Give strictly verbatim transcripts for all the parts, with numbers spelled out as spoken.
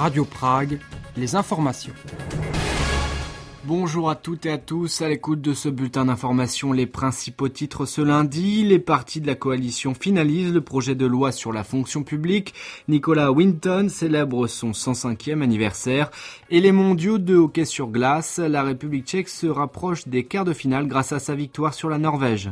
Radio Prague, les informations. Bonjour à toutes et à tous, à l'écoute de ce bulletin d'information, les principaux titres ce lundi. Les partis de la coalition finalisent le projet de loi sur la fonction publique. Nicolas Winton célèbre son cent cinquième anniversaire. Et les mondiaux de hockey sur glace, la République tchèque se rapproche des quarts de finale grâce à sa victoire sur la Norvège.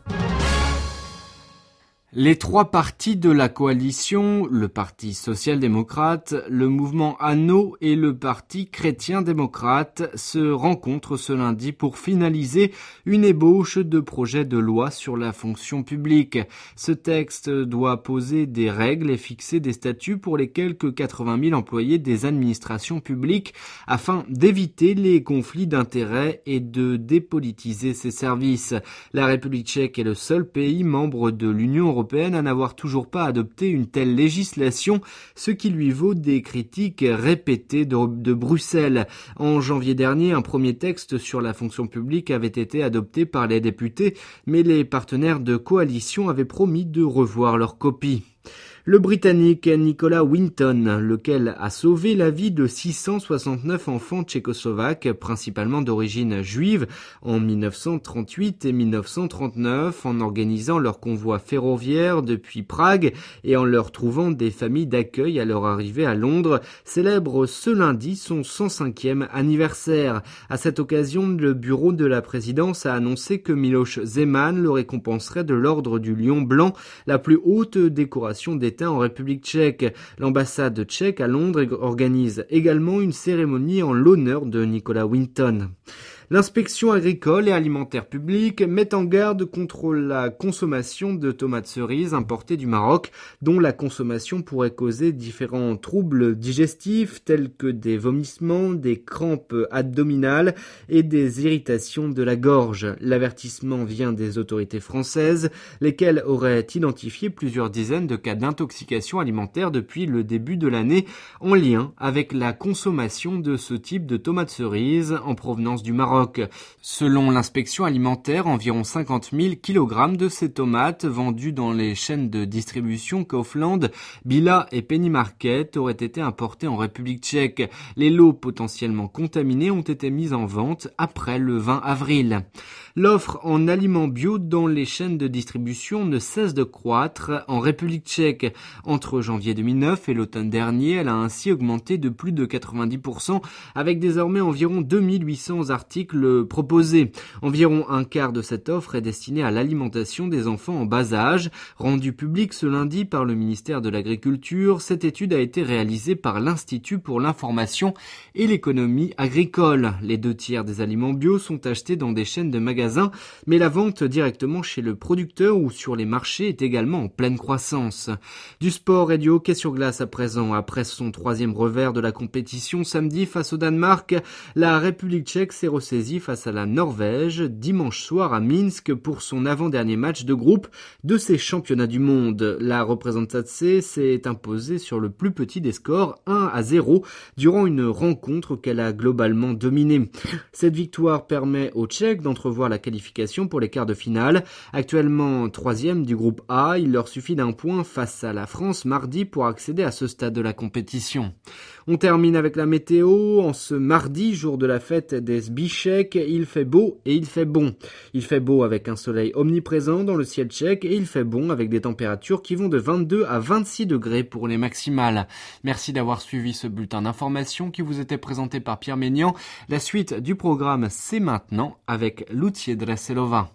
Les trois partis de la coalition, le Parti social-démocrate, le mouvement ANO et le Parti chrétien-démocrate se rencontrent ce lundi pour finaliser une ébauche de projet de loi sur la fonction publique. Ce texte doit poser des règles et fixer des statuts pour les quelques quatre-vingt mille employés des administrations publiques afin d'éviter les conflits d'intérêts et de dépolitiser ces services. La République tchèque est le seul pays membre de l'Union européenne à n'avoir toujours pas adopté une telle législation, ce qui lui vaut des critiques répétées de, de Bruxelles. En janvier dernier, un premier texte sur la fonction publique avait été adopté par les députés, mais les partenaires de coalition avaient promis de revoir leur copie. Le Britannique Nicolas Winton, lequel a sauvé la vie de six cent soixante-neuf enfants tchécoslovaques, principalement d'origine juive, en mille neuf cent trente-huit et mille neuf cent trente-neuf, en organisant leur convoi ferroviaire depuis Prague et en leur trouvant des familles d'accueil à leur arrivée à Londres, célèbre ce lundi son cent cinquième anniversaire. À cette occasion, le bureau de la présidence a annoncé que Miloš Zeman le récompenserait de l'ordre du Lion blanc, la plus haute décoration d'État en République tchèque. L'ambassade tchèque à Londres organise également une cérémonie en l'honneur de Nicolas Winton. L'inspection agricole et alimentaire publique met en garde contre la consommation de tomates cerises importées du Maroc, dont la consommation pourrait causer différents troubles digestifs tels que des vomissements, des crampes abdominales et des irritations de la gorge. L'avertissement vient des autorités françaises, lesquelles auraient identifié plusieurs dizaines de cas d'intoxication alimentaire depuis le début de l'année en lien avec la consommation de ce type de tomates cerises en provenance du Maroc. Selon l'inspection alimentaire, environ cinquante mille kilogrammes de ces tomates vendues dans les chaînes de distribution Kaufland, Billa et Penny Market auraient été importés en République tchèque. Les lots potentiellement contaminés ont été mis en vente après le vingt avril. L'offre en aliments bio dans les chaînes de distribution ne cesse de croître en République tchèque. Entre janvier deux mille neuf et l'automne dernier, elle a ainsi augmenté de plus de quatre-vingt-dix pour cent avec désormais environ deux mille huit cents articles proposés. Environ un quart de cette offre est destinée à l'alimentation des enfants en bas âge. Rendue publique ce lundi par le ministère de l'Agriculture, cette étude a été réalisée par l'Institut pour l'information et l'économie agricole. Les deux tiers des aliments bio sont achetés dans des chaînes de magasins, mais la vente directement chez le producteur ou sur les marchés est également en pleine croissance. Du sport et du hockey sur glace à présent. Après son troisième revers de la compétition samedi face au Danemark, la République tchèque s'est ressaisie face à la Norvège dimanche soir à Minsk pour son avant-dernier match de groupe de ces championnats du monde. La Reprezentace s'est imposée sur le plus petit des scores, un à zéro, durant une rencontre qu'elle a globalement dominée. Cette victoire permet aux Tchèques d'entrevoir la qualification pour les quarts de finale. Actuellement troisième du groupe A, il leur suffit d'un point face à la France mardi pour accéder à ce stade de la compétition. On termine avec la météo. En ce mardi, jour de la fête des Sbíšek, il fait beau et il fait bon. Il fait beau avec un soleil omniprésent dans le ciel tchèque et il fait bon avec des températures qui vont de vingt-deux à vingt-six degrés pour les maximales. Merci d'avoir suivi ce bulletin d'information qui vous était présenté par Pierre Ménian. La suite du programme, c'est maintenant avec Lucie Dreselova.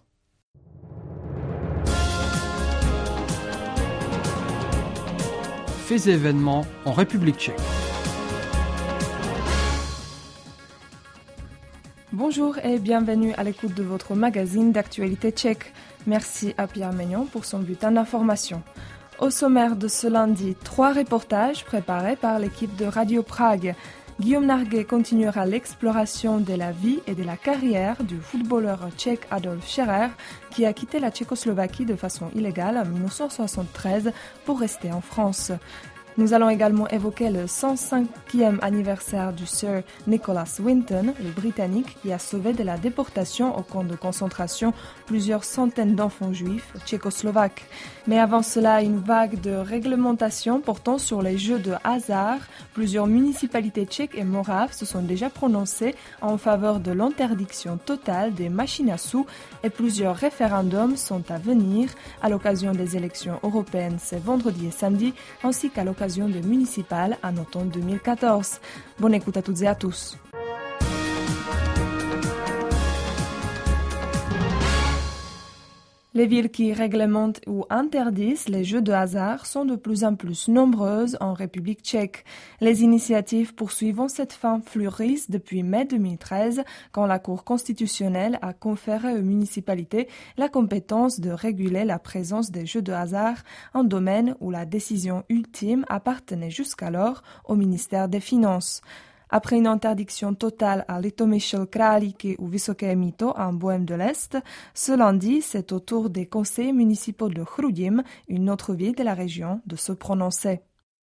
Faits et événements en République tchèque. Bonjour et bienvenue à l'écoute de votre magazine d'actualité tchèque. Merci à Pierre Ménion pour son bulletin d'information. Au sommaire de ce lundi, trois reportages préparés par l'équipe de Radio Prague. Guillaume Narguet continuera l'exploration de la vie et de la carrière du footballeur tchèque Adolf Scherer, qui a quitté la Tchécoslovaquie de façon illégale en mille neuf cent soixante-treize pour rester en France. Nous allons également évoquer le cent cinquième anniversaire du Sir Nicholas Winton, le Britannique qui a sauvé de la déportation au camp de concentration plusieurs centaines d'enfants juifs tchécoslovaques. Mais avant cela, une vague de réglementation portant sur les jeux de hasard. Plusieurs municipalités tchèques et moraves se sont déjà prononcées en faveur de l'interdiction totale des machines à sous et plusieurs référendums sont à venir à l'occasion des élections européennes ce vendredi et samedi, ainsi qu'à l'occasion des municipales en automne deux mille quatorze. Bonne écoute à toutes et à tous. Les villes qui réglementent ou interdisent les jeux de hasard sont de plus en plus nombreuses en République tchèque. Les initiatives poursuivant cette fin fleurissent depuis mai deux mille treize, quand la Cour constitutionnelle a conféré aux municipalités la compétence de réguler la présence des jeux de hasard, un domaine où la décision ultime appartenait jusqu'alors au ministère des Finances. Après une interdiction totale à Litomyšl, Králíky ou Vysoké Mýto en Bohême de l'Est, ce lundi, c'est au tour des conseils municipaux de Chrudim, une autre ville de la région, de se prononcer.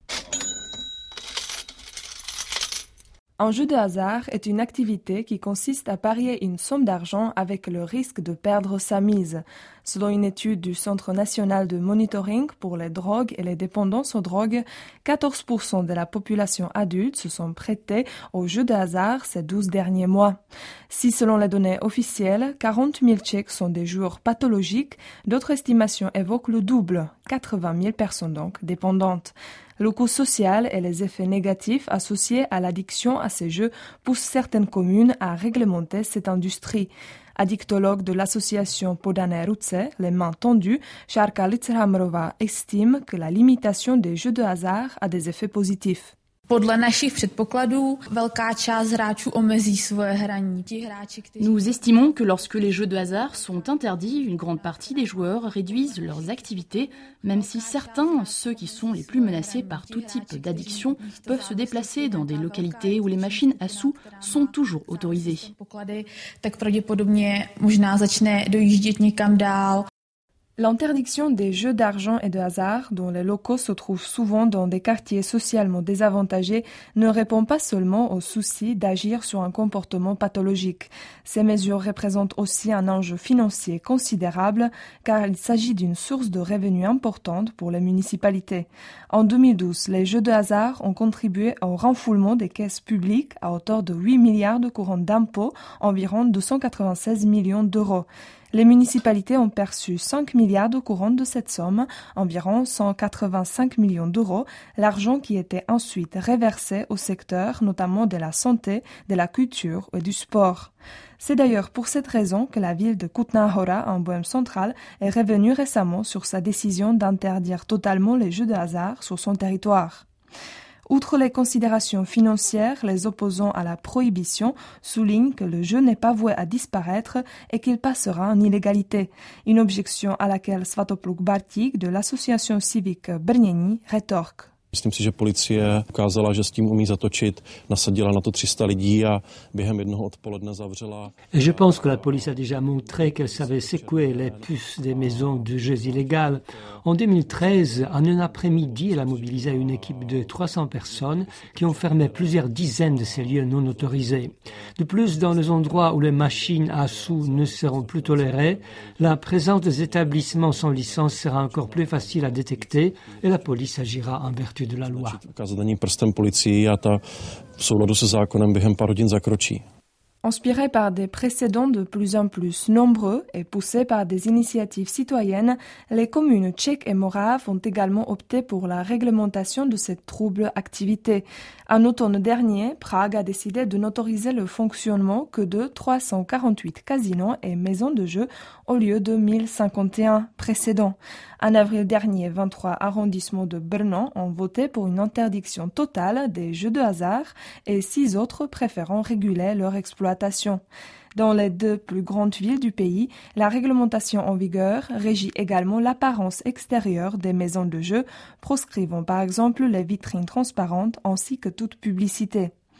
Un jeu de hasard est une activité qui consiste à parier une somme d'argent avec le risque de perdre sa mise. Selon une étude du Centre national de monitoring pour les drogues et les dépendances aux drogues, quatorze pour cent de la population adulte se sont prêtés aux jeux de hasard ces douze derniers mois. Si selon les données officielles, quarante mille Tchèques sont des joueurs pathologiques, d'autres estimations évoquent le double, quatre-vingt mille personnes donc dépendantes. Le coût social et les effets négatifs associés à l'addiction à ces jeux poussent certaines communes à réglementer cette industrie. Addictologue de l'association Podané ruce, les mains tendues, Šárka Litzhamrová estime que la limitation des jeux de hasard a des effets positifs. Podle našich předpokladů velká část hráčů omezí svoje hraní. Nous estimons que lorsque les jeux de hasard sont interdits, une grande partie des joueurs réduisent leurs activités, même si certains, ceux qui sont les plus menacés par tout type d'addiction, peuvent se déplacer dans des localités où les machines à sous sont toujours autorisées. Tak pravděpodobně možná začne dojíždět někam dál. L'interdiction des jeux d'argent et de hasard, dont les locaux se trouvent souvent dans des quartiers socialement désavantagés, ne répond pas seulement au souci d'agir sur un comportement pathologique. Ces mesures représentent aussi un enjeu financier considérable, car il s'agit d'une source de revenus importante pour les municipalités. En deux mille douze, les jeux de hasard ont contribué au renflouement des caisses publiques à hauteur de huit milliards de courants d'impôts, environ deux cent quatre-vingt-seize millions d'euros. Les municipalités ont perçu cinq milliards de courants de cette somme, environ cent quatre-vingt-cinq millions d'euros, l'argent qui était ensuite reversé au secteur, notamment de la santé, de la culture et du sport. C'est d'ailleurs pour cette raison que la ville de Kutná Hora, en Bohême centrale, est revenue récemment sur sa décision d'interdire totalement les jeux de hasard sur son territoire. Outre les considérations financières, les opposants à la prohibition soulignent que le jeu n'est pas voué à disparaître et qu'il passera en illégalité. Une objection à laquelle Svatopluk Bartík de l'association civique Brnění rétorque. Myslím si, že policie ukázala, že s tím umí zatočit, nasadila na to tři sta lidí a během jednoho odpoledne zavřela. Je pense que la police a déjà montré qu'elle savait secouer les puces des maisons de jeux illégales. En deux mille treize, en un après-midi, elle a mobilisé une équipe de trois cents personnes qui ont fermé plusieurs dizaines de ces lieux non autorisés. De plus, dans les endroits où les machines à sous ne seront plus tolérées, la présence des établissements sans licence sera encore plus facile à détecter et la police agira en vertu de la loi. Ukázat na ní prstem policii a ta v souladu se zákonem během pár hodin zakročí. Inspirés par des précédents de plus en plus nombreux et poussés par des initiatives citoyennes, les communes tchèques et moraves ont également opté pour la réglementation de cette trouble activité. En automne dernier, Prague a décidé de n'autoriser le fonctionnement que de trois cent quarante-huit casinos et maisons de jeux au lieu de mille cinquante et un précédents. En avril dernier, vingt-trois arrondissements de Brno ont voté pour une interdiction totale des jeux de hasard et six autres préférant réguler leur exploitation. Dans les deux plus grandes villes du pays, la réglementation en vigueur régit également l'apparence extérieure des maisons de jeux, proscrivant par exemple les vitrines transparentes ainsi que toute publicité.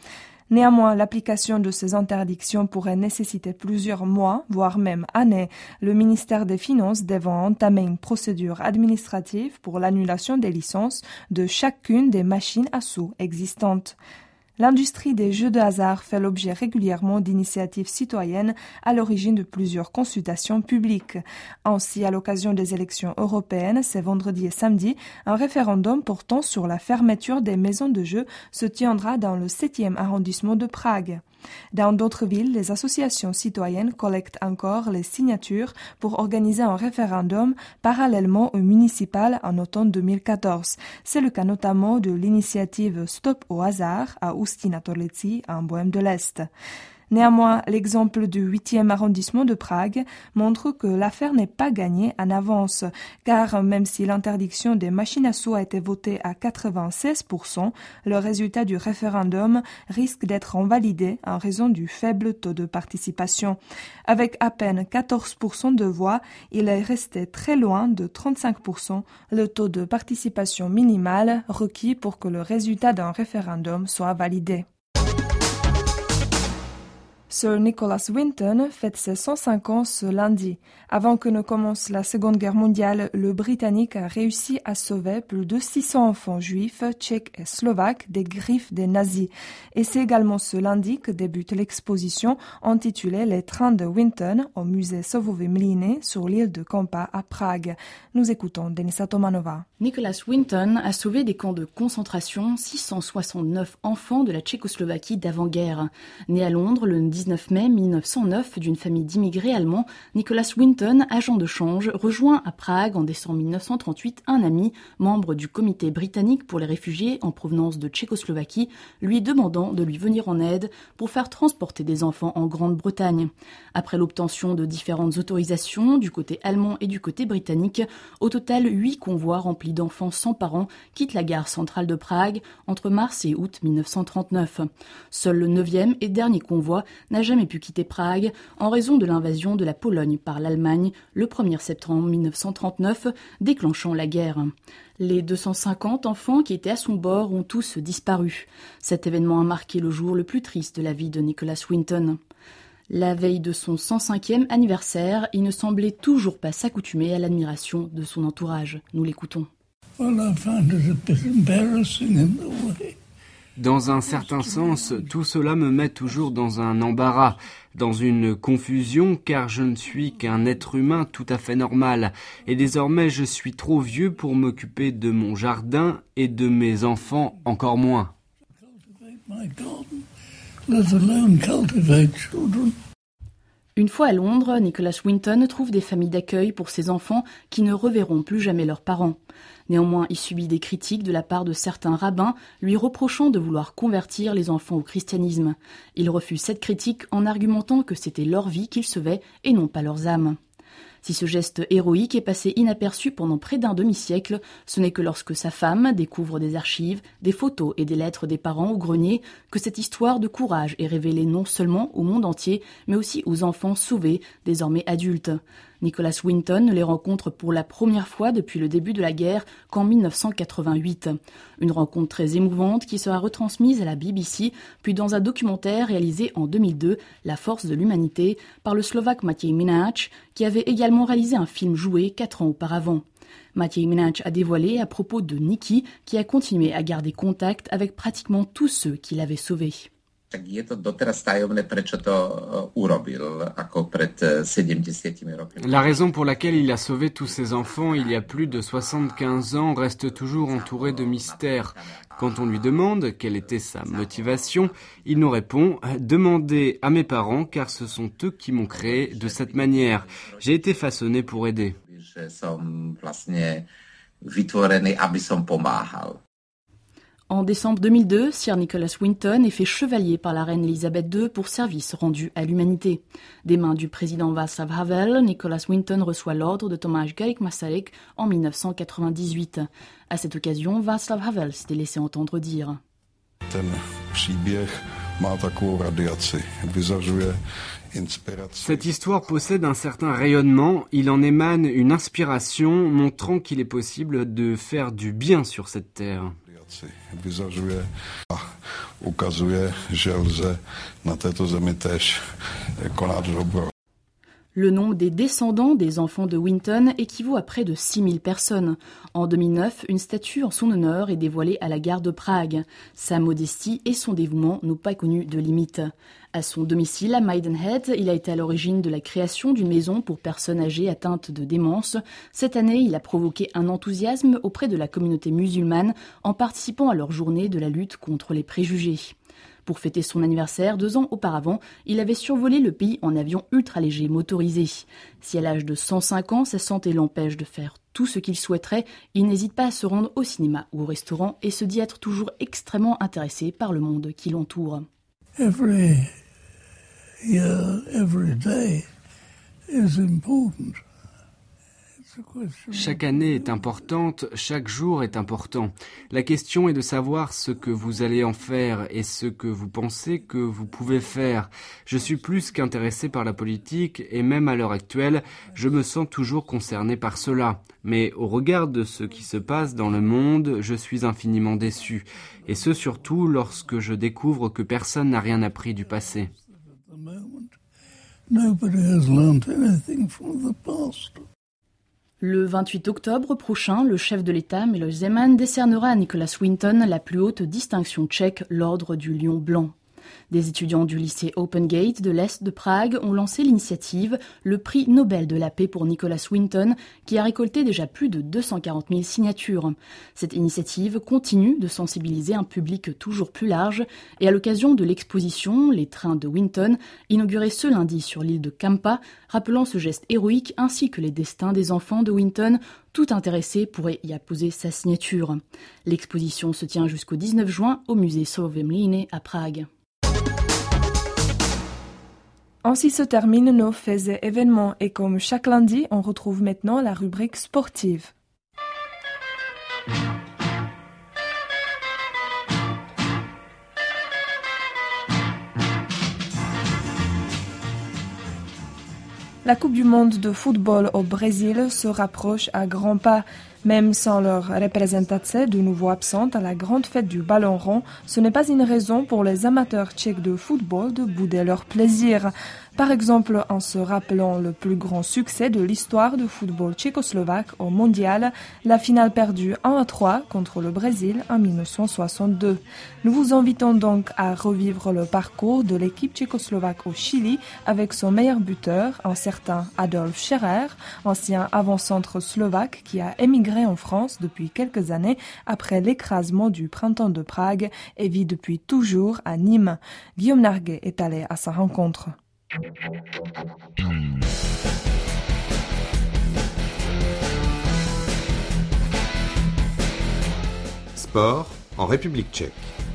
Néanmoins, l'application de ces interdictions pourrait nécessiter plusieurs mois, voire même années, le ministère des Finances devant entamer une procédure administrative pour l'annulation des licences de chacune des machines à sous existantes. L'industrie des jeux de hasard fait l'objet régulièrement d'initiatives citoyennes à l'origine de plusieurs consultations publiques. Ainsi, à l'occasion des élections européennes, ce vendredi et samedi, un référendum portant sur la fermeture des maisons de jeux se tiendra dans le septième arrondissement de Prague. Dans d'autres villes, les associations citoyennes collectent encore les signatures pour organiser un référendum parallèlement au municipal en automne deux mille quatorze. C'est le cas notamment de l'initiative Stop au hasard à Ústí nad Orlicí en Bohême de l'Est. Néanmoins, l'exemple du huitième arrondissement de Prague montre que l'affaire n'est pas gagnée en avance, car même si l'interdiction des machines à sous a été votée à quatre-vingt-seize pour cent, le résultat du référendum risque d'être invalidé en raison du faible taux de participation. Avec à peine quatorze pour cent de voix, il est resté très loin de trente-cinq pour cent, le taux de participation minimal requis pour que le résultat d'un référendum soit validé. Sir Nicholas Winton fête ses cent cinq ans ce lundi. Avant que ne commence la Seconde Guerre mondiale, le Britannique a réussi à sauver plus de six cents enfants juifs, tchèques et slovaques des griffes des nazis. Et c'est également ce lundi que débute l'exposition intitulée Les trains de Winton au musée Sowowy Mlyny sur l'île de Kompa à Prague. Nous écoutons Denisa Tomanova. Nicholas Winton a sauvé des camps de concentration six cent soixante-neuf enfants de la Tchécoslovaquie d'avant-guerre. Né à Londres le dix-neuf mai mille neuf cent neuf d'une famille d'immigrés allemands, Nicholas Winton, agent de change, rejoint à Prague en décembre mille neuf cent trente-huit un ami, membre du comité britannique pour les réfugiés en provenance de Tchécoslovaquie, lui demandant de lui venir en aide pour faire transporter des enfants en Grande-Bretagne. Après l'obtention de différentes autorisations du côté allemand et du côté britannique, au total huit convois remplis d'enfants sans parents quittent la gare centrale de Prague entre mars et août mille neuf cent trente-neuf. Seul le neuvième et dernier convoi n'a jamais pu quitter Prague en raison de l'invasion de la Pologne par l'Allemagne le premier septembre mille neuf cent trente-neuf, déclenchant la guerre. Les deux cent cinquante enfants qui étaient à son bord ont tous disparu. Cet événement a marqué le jour le plus triste de la vie de Nicholas Winton. La veille de son cent cinquième anniversaire, il ne semblait toujours pas s'accoutumer à l'admiration de son entourage. Nous l'écoutons. Dans un certain sens, tout cela me met toujours dans un embarras, dans une confusion, car je ne suis qu'un être humain tout à fait normal. Et désormais, je suis trop vieux pour m'occuper de mon jardin et de mes enfants encore moins. Une fois à Londres, Nicholas Winton trouve des familles d'accueil pour ses enfants qui ne reverront plus jamais leurs parents. Néanmoins, il subit des critiques de la part de certains rabbins lui reprochant de vouloir convertir les enfants au christianisme. Il refuse cette critique en argumentant que c'était leur vie qu'ils sauvaient et non pas leurs âmes. Si ce geste héroïque est passé inaperçu pendant près d'un demi-siècle, ce n'est que lorsque sa femme découvre des archives, des photos et des lettres des parents au grenier que cette histoire de courage est révélée non seulement au monde entier, mais aussi aux enfants sauvés, désormais adultes. Nicholas Winton les rencontre pour la première fois depuis le début de la guerre qu'en mille neuf cent quatre-vingt-huit. Une rencontre très émouvante qui sera retransmise à la B B C, puis dans un documentaire réalisé en deux mille deux, La force de l'humanité, par le Slovaque Matěj Mináč, qui avait également réalisé un film joué quatre ans auparavant. Matěj Mináč a dévoilé à propos de Niky, qui a continué à garder contact avec pratiquement tous ceux qui l'avaient sauvé. La raison pour laquelle il a sauvé tous ses enfants il y a plus de soixante-quinze ans reste toujours entourée de mystère. Quand on lui demande quelle était sa motivation, il nous répond « Demandez à mes parents car ce sont eux qui m'ont créé de cette manière. J'ai été façonné pour aider. » En décembre deux mille deux, Sir Nicholas Winton est fait chevalier par la reine Elisabeth deux pour service rendu à l'humanité. Des mains du président Václav Havel, Nicholas Winton reçoit l'ordre de Tomáš Garrigue-Masaryk en mille neuf cent quatre-vingt-dix-huit. À cette occasion, Václav Havel s'était laissé entendre dire « Cette histoire possède un certain rayonnement, il en émane une inspiration montrant qu'il est possible de faire du bien sur cette terre. » Vyzařuje a ukazuje, že lze na této zemi též konat dobro. Le nombre des descendants des enfants de Winton équivaut à près de six mille personnes. En deux mille neuf, une statue en son honneur est dévoilée à la gare de Prague. Sa modestie et son dévouement n'ont pas connu de limite. À son domicile à Maidenhead, il a été à l'origine de la création d'une maison pour personnes âgées atteintes de démence. Cette année, il a provoqué un enthousiasme auprès de la communauté musulmane en participant à leur journée de la lutte contre les préjugés. Pour fêter son anniversaire, deux ans auparavant, il avait survolé le pays en avion ultra-léger motorisé. Si à l'âge de cent cinq ans, sa santé l'empêche de faire tout ce qu'il souhaiterait, il n'hésite pas à se rendre au cinéma ou au restaurant et se dit être toujours extrêmement intéressé par le monde qui l'entoure. Every year, every day is important. Chaque année est importante, chaque jour est important. La question est de savoir ce que vous allez en faire et ce que vous pensez que vous pouvez faire. Je suis plus qu'intéressé par la politique et même à l'heure actuelle, je me sens toujours concerné par cela. Mais au regard de ce qui se passe dans le monde, je suis infiniment déçu. Et ce surtout lorsque je découvre que personne n'a rien appris du passé. Nobody has learned anything from the past. Le vingt-huit octobre prochain, le chef de l'État, Miloš Zeman, décernera à Nicholas Winton la plus haute distinction tchèque, l'ordre du Lion blanc. Des étudiants du lycée Open Gate de l'Est de Prague ont lancé l'initiative, le prix Nobel de la paix pour Nicholas Winton, qui a récolté déjà plus de deux cent quarante mille signatures. Cette initiative continue de sensibiliser un public toujours plus large et à l'occasion de l'exposition Les trains de Winton, inaugurée ce lundi sur l'île de Kampa, rappelant ce geste héroïque ainsi que les destins des enfants de Winton, tout intéressé pourrait y apposer sa signature. L'exposition se tient jusqu'au dix-neuf juin au musée Sovětské à Prague. Ainsi se terminent nos faits et événements et comme chaque lundi, on retrouve maintenant la rubrique sportive. La Coupe du monde de football au Brésil se rapproche à grands pas. Même sans leur représentation de nouveau absente à la grande fête du ballon rond, ce n'est pas une raison pour les amateurs tchèques de football de bouder leur plaisir. Par exemple, en se rappelant le plus grand succès de l'histoire du football tchécoslovaque au mondial, la finale perdue un à trois contre le Brésil en dix-neuf cent soixante-deux. Nous vous invitons donc à revivre le parcours de l'équipe tchécoslovaque au Chili avec son meilleur buteur, un certain Adolf Scherer, ancien avant-centre slovaque qui a émigré en France depuis quelques années après l'écrasement du printemps de Prague et vit depuis toujours à Nîmes. Guillaume Narguet est allé à sa rencontre. Sport en République tchèque.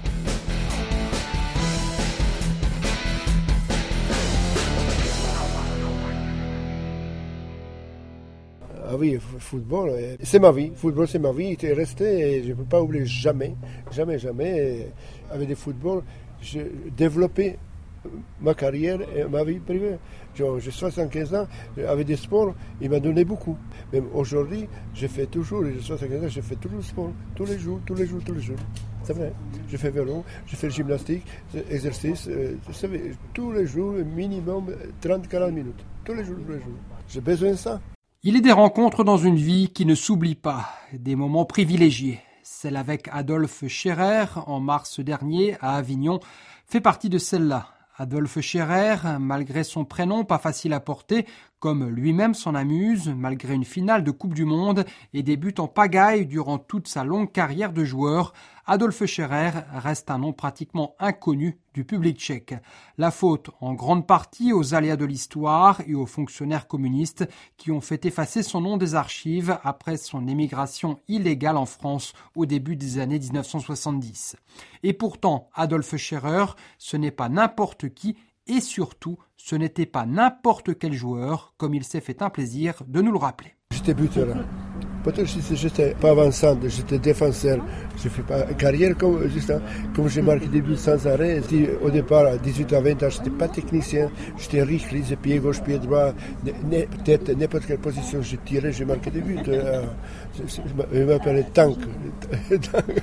Ah oui, football, c'est ma vie. Football, c'est ma vie. Il était resté et je ne peux pas oublier jamais, jamais, jamais. Avec le football, j'ai développé ma carrière et ma vie privée. J'ai soixante-quinze ans, avec des sports, il m'a donné beaucoup. Même aujourd'hui, je fais toujours, j'ai soixante-quinze ans, je fais toujours le sport, tous les jours, tous les jours, tous les jours. C'est vrai. Je fais vélo, je fais gymnastique, exercice, euh, savez, tous les jours, minimum trente à quarante minutes. Tous les jours, tous les jours. J'ai besoin de ça. Il est des rencontres dans une vie qui ne s'oublient pas, des moments privilégiés. Celle avec Adolf Scherer, en mars dernier, à Avignon, fait partie de celle-là. Adolf Scherer, malgré son prénom pas facile à porter, comme lui-même s'en amuse, malgré une finale de Coupe du Monde et des buts en pagaille durant toute sa longue carrière de joueur, Adolf Scherer reste un nom pratiquement inconnu du public tchèque. La faute en grande partie aux aléas de l'histoire et aux fonctionnaires communistes qui ont fait effacer son nom des archives après son émigration illégale en France au début des années dix-neuf cent soixante-dix. Et pourtant, Adolf Scherer, ce n'est pas n'importe qui et surtout, ce n'était pas n'importe quel joueur, comme il s'est fait un plaisir de nous le rappeler. J'étais buteur. Peut-être que j'étais pas avançant, j'étais défenseur. Je fais pas carrière comme, juste, comme j'ai marqué des buts sans arrêt. Au départ, à dix-huit à vingt ans, je n'étais pas technicien. J'étais riche, les pieds gauche, pied droit. Peut-être n'importe quelle position je tirais, j'ai marqué des buts. Je m'appelais Tank.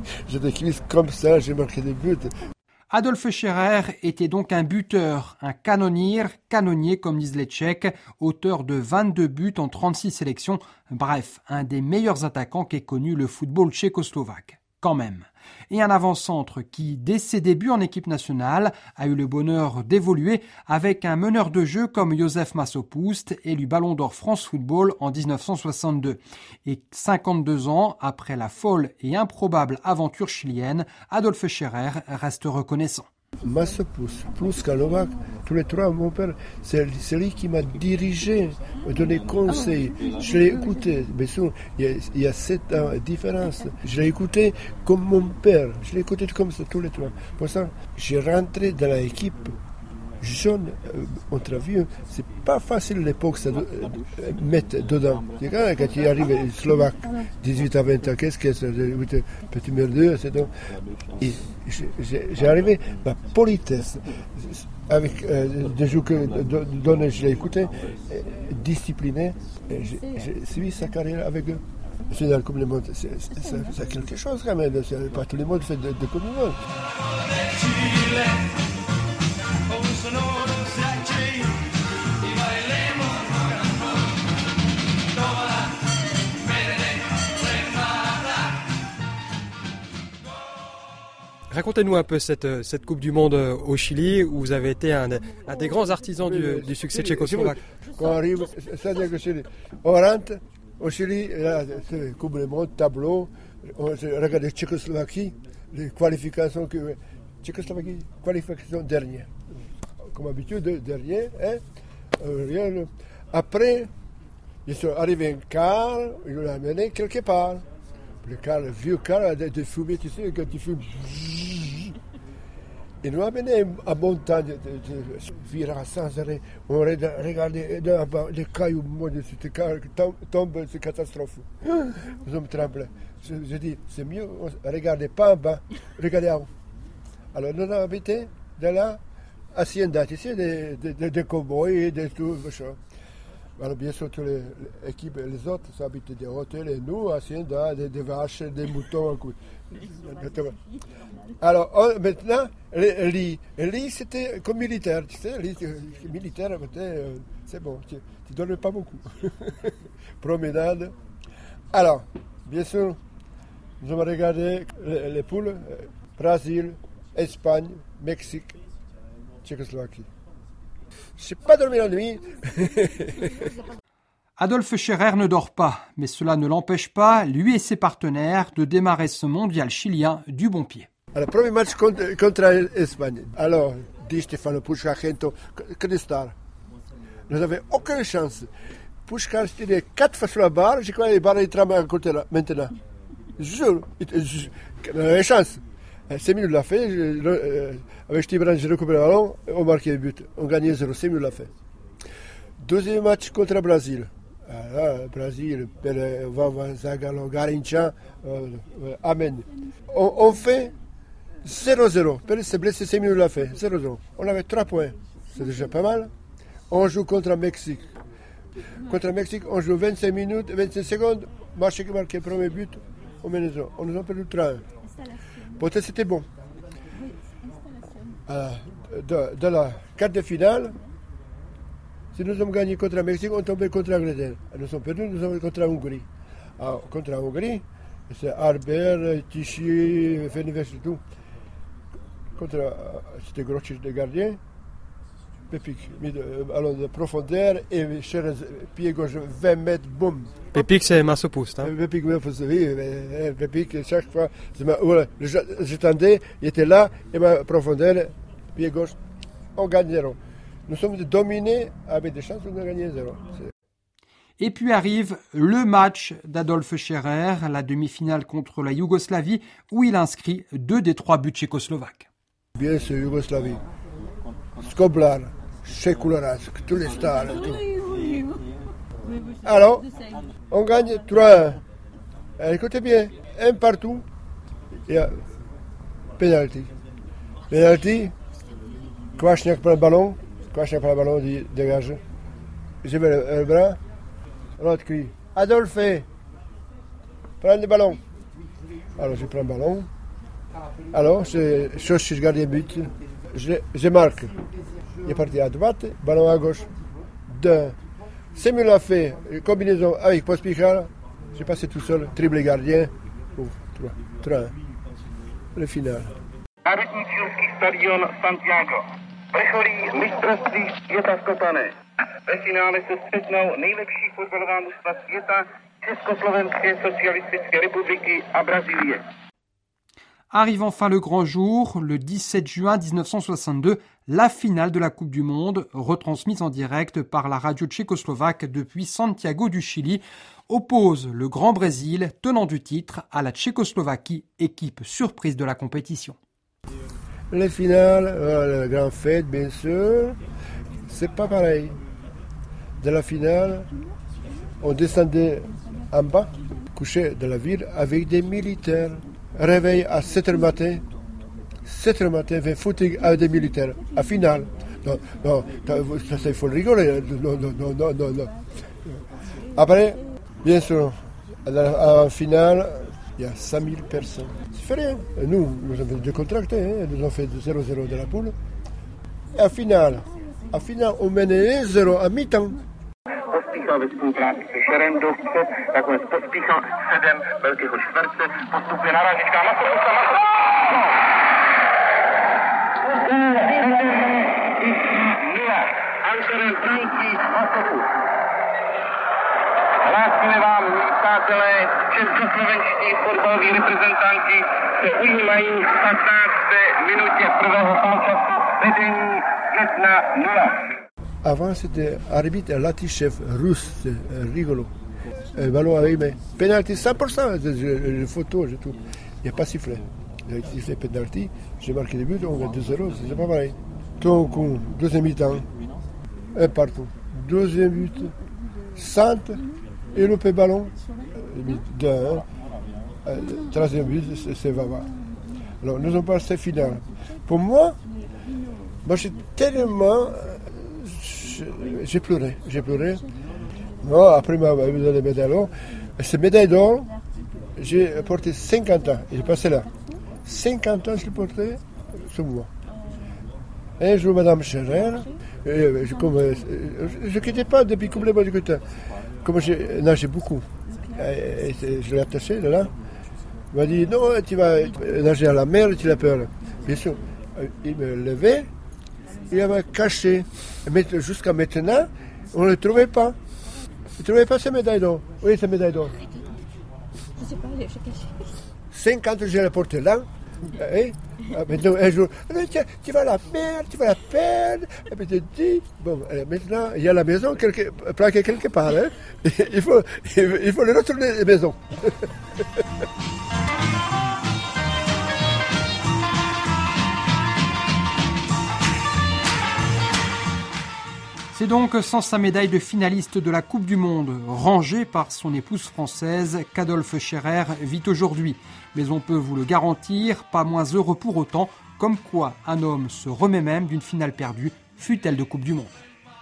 J'étais cuisse comme ça, j'ai marqué des buts. Adolf Scherer était donc un buteur, un canonnier, canonnier comme disent les Tchèques, auteur de vingt-deux buts en trente-six sélections. Bref, un des meilleurs attaquants qu'ait connu le football tchécoslovaque. Quand même. Et un avant-centre qui, dès ses débuts en équipe nationale, a eu le bonheur d'évoluer avec un meneur de jeu comme Josef Masopust, élu Ballon d'Or France Football en dix-neuf cent soixante-deux. Et cinquante-deux ans après la folle et improbable aventure chilienne, Adolf Scherer reste reconnaissant. Masopust, plus Novak, tous les trois, mon père, c'est, c'est lui qui m'a dirigé, m'a donné conseil. Je l'ai écouté, bien sûr, il y a, il y a sept ans de différence. Je l'ai écouté comme mon père, je l'ai écouté comme ça, tous les trois. Pour ça, j'ai rentré dans l'équipe jeune, euh, entre vieux, c'est pas facile à l'époque ça de euh, mettre dedans. Quand, quand il arrive Slovaque, dix-huit à vingt ans, qu'est-ce que c'est, petit merdeux, c'est donc. Et j'ai, j'ai arrivé, ma politesse, avec euh, des jours que donné, je l'ai écouté, euh, discipliné, et j'ai, j'ai suivi sa carrière avec eux. C'est dans le Coupe du Monde, c'est, c'est, c'est, c'est quelque chose quand même, c'est, pas tout le monde fait de, de Coupe du Monde. Racontez-nous un peu cette, cette Coupe du Monde au Chili, où vous avez été un, un des grands artisans du, du succès tchécoslovaque. Quand on arrive, c'est-à-dire que Chili, on rentre au Chili, là, c'est la Coupe du Monde, tableau, on regarde la Tchécoslovaquie, les qualifications, que, Tchécoslovaquie, qualification dernière. Comme d'habitude, dernier. Hein? Euh, après, ils sont arrivés en car, ils l'ont amené quelque part. Le car, le vieux car de, de fumer, tu sais, quand tu fumes. Ils nous ont amené à montagne, de, de, de virage sans arrêt. On regardait les cailloux, c'était tombe, c'est catastrophe. Nous sommes tremblés. Je, je dis, c'est mieux, regardez pas en bas, regardez en haut. Alors nous avons habité de là. Hacienda, tu sais, des, des, des cow-boys, des tout, machin. Alors, bien sûr, toutes les, les équipes, les autres, ça habitent des hôtels, et nous, Hacienda, des, des vaches, des moutons. Alors, on, maintenant, le lit, le lit, c'était comme militaire, tu sais, le lit militaire, c'est bon, tu ne donnes pas beaucoup. Promenade. Alors, bien sûr, nous avons regardé les, les poules, Brésil, Espagne, Mexique, Tchécoslovaquie. Je n'ai pas dormi la nuit. Adolf Scherer ne dort pas, mais cela ne l'empêche pas, lui et ses partenaires, de démarrer ce mondial chilien du bon pied. Le premier match contre, contre l'Espagne. Alors, dit Stefano Puskar, que des stars. Nous n'avions aucune chance. Puskar tirait quatre fois sur la barre, je crois que les barres étaient à côté là, maintenant. Je jure, on avait chance. Cinq minutes l'a fait, je, euh, avec Stibran, j'ai récupéré le ballon, on marquait le but. On gagnait zéro, cinq minutes l'a fait. Deuxième match contre le Brésil. Le Brésil, Vava, Zagallo, Garincha, euh, Amen. On, on fait zéro zéro. Pérez s'est blessé, cinq minutes l'a fait, zéro zéro. On avait trois points, c'est déjà pas mal. On joue contre le Mexique. Contre le Mexique, on joue vingt-cinq minutes, vingt-cinq secondes. Marché qui marque le premier but, on mène zéro. On nous a perdu trois un. Peut-être c'était bon. Euh, de, de la quart de finale, si nous avons gagné contre le Mexique, on tombait contre l'Angleterre. Nous sommes perdus, nous sommes contre la Hongrie. Alors, contre la Hongrie, c'est Arbert, Tichy, Fenives et tout. Contre, c'était Grocic de gardien. Pépic, ballon de profondeur et Scherer, pied gauche, vingt mètres, boum. Pépic, c'est Masopust. Hein? Pépic, oui, Pépic, chaque fois, voilà, je tendais, il était là, et ma profondeur, pied gauche, on gagne zéro. Nous sommes dominés avec des chances de gagner zéro. Et puis arrive le match d'Adolf Scherer, la demi-finale contre la Yougoslavie, où il inscrit deux des trois buts tchécoslovaques. Bien sûr, Yougoslavie. Skoblar, Šekularas, tous les stars. Tout. Alors, on gagne trois un. Écoutez bien, un partout, il y a penalty. Penalty, Kvasniak prend le ballon, Kvasniak prend le ballon, dit dégage. Je mets le, le bras, l'autre crie Adolphe, prends le ballon. Alors je prends le ballon. Alors, je cherche le gardien but, je, je marque. Il est parti à droite, ballon à gauche. Deux. Samuel a fait une combinaison avec Pospichal. J'ai passé tout seul, triple gardien. Oh, trois, trois. Le final. Rytničilský stadion Santiago. Vrcholí mistrovství světa v Kotane. Ve finále se střetnou nejlepší fotbalová mužstva světa, Československé socialistické republiky a Brazílie. Arrive enfin le grand jour, le dix-sept juin dix-neuf cent soixante-deux, la finale de la Coupe du Monde, retransmise en direct par la radio tchécoslovaque depuis Santiago du Chili, oppose le Grand Brésil, tenant du titre, à la Tchécoslovaquie, équipe surprise de la compétition. Les finales, euh, la grande fête, bien sûr, c'est pas pareil. De la finale, on descendait en bas, couché de la ville, avec des militaires. Réveil à sept heures du matin, sept heures du matin, fait footing avec des militaires. À finale. Non, non, ça, ça, il faut rigoler. Non, non, non, non, non, non. Après, bien sûr, à la, à la finale, il y a cinq mille personnes. Ça fait rien. Et nous, nous avons décontracté, hein, nous avons fait zéro zéro de la poule. Et à finale, à finale, on menait un zéro à mi-temps. Pospíchal ve spolupráci se Šerem do vpřed, nakonec Pospíchal sedm velkého čtverce, postupuje narážečka na Pospíchal, na nula. Autorem branky Masoku. Hlásíme vám, milí přátelé, českoslovenští fotbaloví reprezentanti se ujímají v patnácté minutě prvého poločasu vedení jedna nula. Avant, c'était arbitre Latichev, russe, c'est rigolo. Un ballon avec mes pénalty cent pour cent, les photos, j'ai tout. Il n'y a pas sifflé. Il a sifflé pénalty, j'ai marqué des buts, on a deux zéro, c'est pas pareil. Donc, deuxième mi-temps, un partout. Deuxième but, centre, et le ballon, deux un. Troisième but, c'est Vava. Alors, nous avons passé finale. Pour moi, moi, j'ai tellement. J'ai pleuré, j'ai pleuré. Non, après ma besoin de médailles d'or. Ces médailles d'or, j'ai porté cinquante ans. J'ai passé là. cinquante ans, je l'ai porté sur moi. Un jour, Madame Scherer, je ne quittais pas depuis complètement du côté. Comme j'ai nagé beaucoup, et je l'ai attaché là, là. Il m'a dit, non, tu vas nager à la mer, tu l'as peur. Bien sûr, il me levait. Il m'a caché. Mais jusqu'à maintenant, on ne le trouvait pas. On ne trouvait pas ces médailles d'or. Oui, ces médailles d'or. Je ne sais pas, je caché. cinquante, je l'ai porté là. Et maintenant, un jour, tu vas la perdre, tu vas la perdre. Et puis tu dis, bon, maintenant, il y a la maison quelque, plaquée quelque part. Hein. Il, faut, il faut le retourner à la maison. C'est donc sans sa médaille de finaliste de la Coupe du Monde, rangée par son épouse française, qu'Adolphe Scherer vit aujourd'hui. Mais on peut vous le garantir, pas moins heureux pour autant, comme quoi un homme se remet même d'une finale perdue, fût-elle de Coupe du Monde.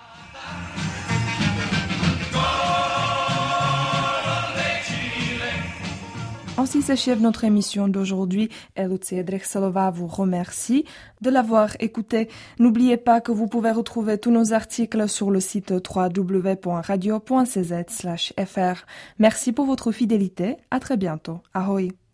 Ainsi s'achève notre émission d'aujourd'hui et Lucie Drexelová vous remercie de l'avoir écouté. N'oubliez pas que vous pouvez retrouver tous nos articles sur le site w w w point radio point c z slash f r. Merci pour votre fidélité. À très bientôt. Ahoj.